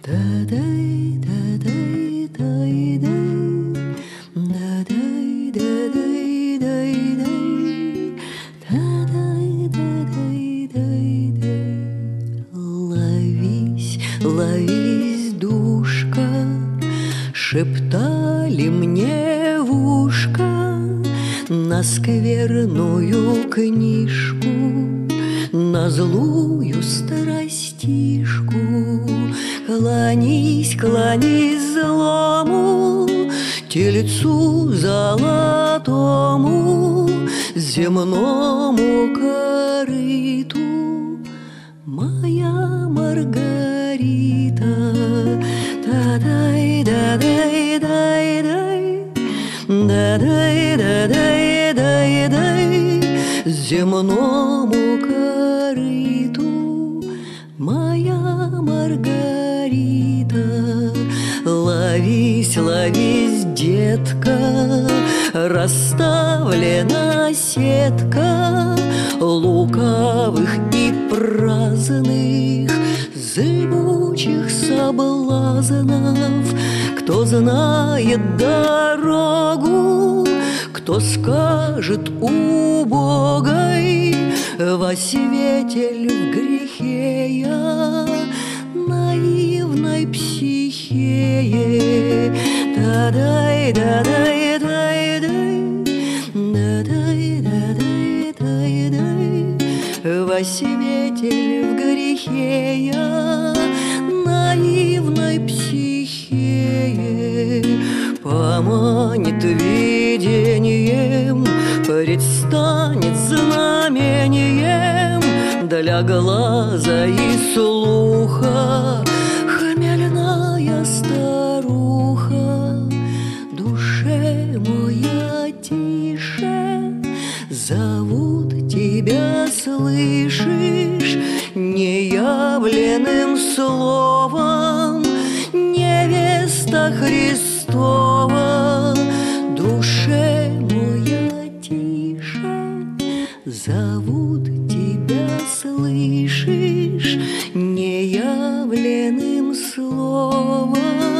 Ловись, ловись, душка, шептали мне в ушко на скверную книжку, на злую страстишку. Клонись, клонись злому тельцу золотому, земному корыту, моя Маргарита. Да-дай, да-дай, дай-дай, да-дай, да-дай, дай-дай, земному корыту, моя Маргарита. Ловись, ловись, детка, расставлена сетка лукавых и праздных, зыбучих соблазнов. Кто знает дорогу, кто скажет убогой: во свете ль в грехе я, наивной психее. Да-дай, да-дай, дай-дай, да-дай, да-дай, дай-дай, во свете ль в грехе я, наивной психее. Поманит видением, предстанет знамением для глаза и слуха хмельная старуха. Душе моя тише, зовут тебя, слышишь, неявленным словом, невеста Христова. Душе моя тише, зовут тебя, слышишь, неявленным словом,